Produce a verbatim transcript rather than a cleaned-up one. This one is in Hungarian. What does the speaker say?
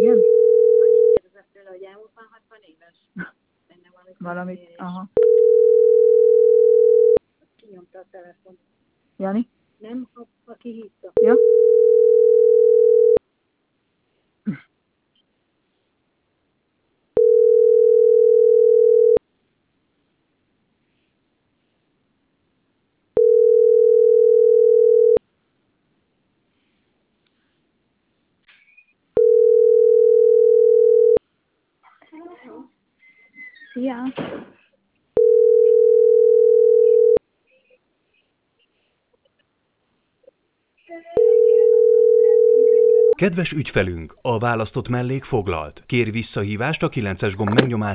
Igen? Annyit kérdezett tőle, hogy elmúlt már hatvan éves. Benne valami Valamit, felmérés. aha. Kinyomta a telefon. Jani? Nem, ha, aki hívta. Ja? Szia! Kedves ügyfelünk, a választott mellék foglalt. Kér visszahívást a kilences gomb megnyomásával.